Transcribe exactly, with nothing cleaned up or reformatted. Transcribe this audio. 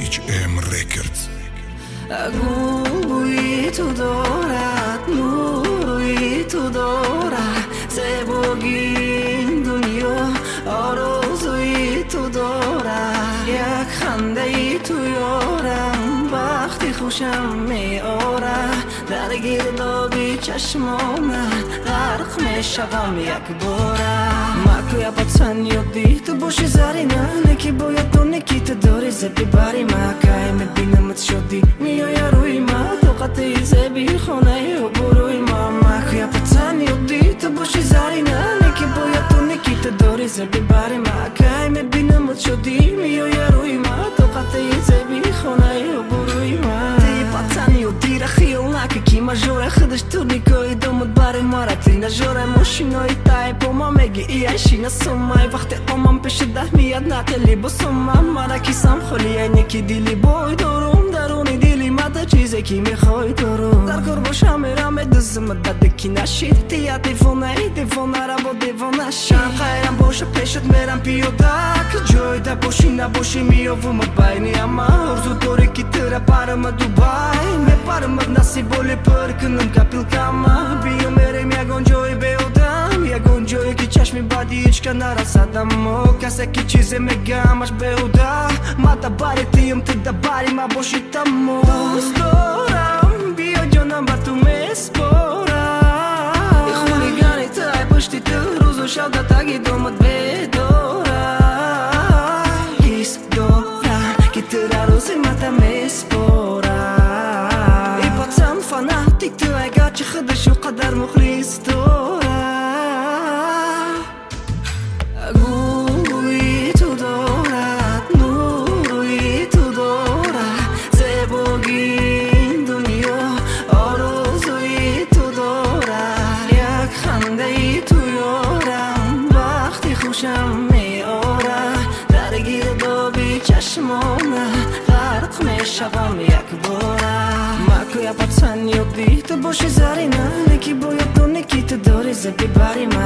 эйч эм Records. گویی تو دارد نوری تو دارد زیبایی دنیا آرزویی تو دارد یک خنده ای تو یارم وقتی خوشم میارد در گردابی چشمانم غرق میشوم یک بارم مکویا پتن یادی تو باشی زرینه نکی باید تو نکی تو داری زبی باری مکای میبینمت شدی میای روی ما طاقت زبی خانه و بروی ما مکویا پتن یادی تو باشی زرینه نکی باید تو نکی تو داری زبی باری مکای میبینمت شدی میای روی ما طاقت زبی خانه و بروی ما دی پتن یادی را خیال نکه کی مجوره خودش تو نیکای دومت باری ماره تی نجوره ماشینای تای با ما میگی ای ایشی سومای وقتی آمم پیش ده میاد نقلی بسومم مرا کیسم خالی اینکی دیلی بای دارم درونی دیلی مده چیزی که میخوای دارم در کار باشم میرم ادزمت بده کی نشید تیا دیوانه ای دیوانه را با دیوانه شم خیرم باشه پیشت میرم پیاده که جای ده باشی نباشی میاومت بینی اما ارزو داری که تره پرم دوبای میپرم نصیب بولی پر کنم کپیلکم بیا میریم یکان جای بیادم یکان جایی که چشمی بعدی هیچ که نرسدم و کسی که چیزی میگم اش بیوده ما دباری تیم تو دباری ما باشی تمو دوست دارم بیا جانم با تو میسپارم ای خونیگانی تای پشتی تو روز و شب دا تاگی دومت بدارم حس دارم که تو را روزی ما تا میسپارم ای پاتم فاناتیک تو اگه چه خودشو قدر مخلیص دارم گویی تو دارد نوری تو دارد زیبایی دنیا آرزویی تو دارد یک خنده ای تو یارم وقتی خوشم میارد در گردابی چشمانم غرق میشوم یک بارم مکویا پتن یادی تو باشی زرینه نکی باید تو نکی تو داری زبی باری